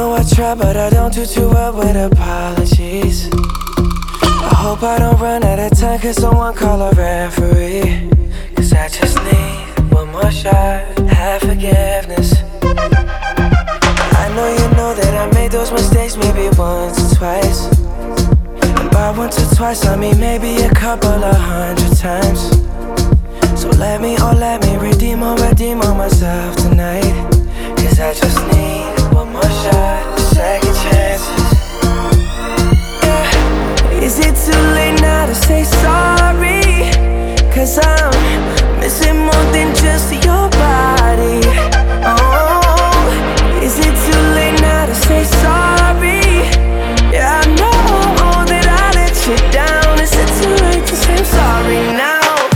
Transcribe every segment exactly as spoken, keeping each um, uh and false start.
know I try, but I don't do too well with apologies. I hope I don't run out of time, cause someone call a referee. Cause I just need one more shot, have forgiveness. I know you know that I made those mistakes maybe once or twice. And by once or twice I mean maybe a couple of hundred times. So let me, oh let me redeem or redeem on myself tonight. Cause I just need one more shot, second chances. Yeah. Is it too late now to say sorry? Cause I'm missing more than just your body. Oh, is it too late now to say sorry? Yeah, I know that I let you down. Is it too late to say I'm sorry now?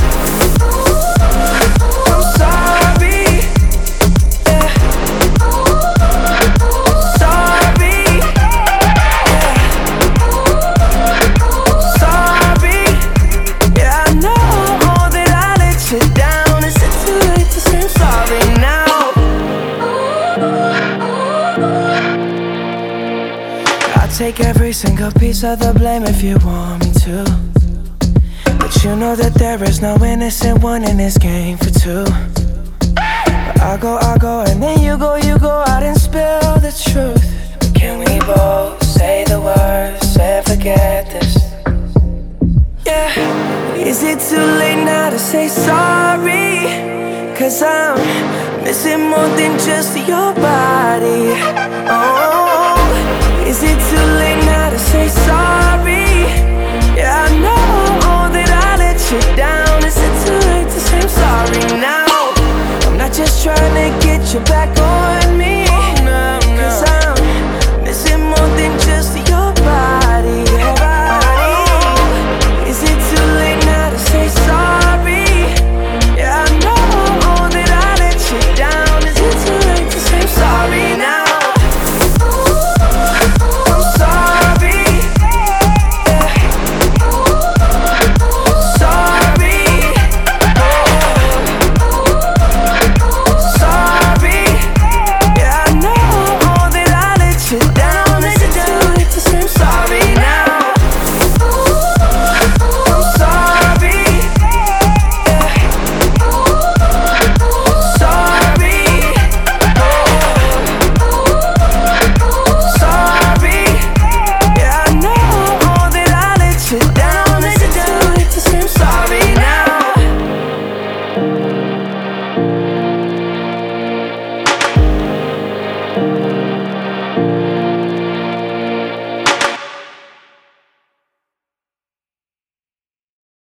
Take every single piece of the blame if you want me to. But you know that there is no innocent one in this game for two. But I go, I go, and then you go, you go out and spill the truth. But can we both say the words and forget this? Yeah. Is it too late now to say sorry? Cause I'm missing more than just your body. Oh,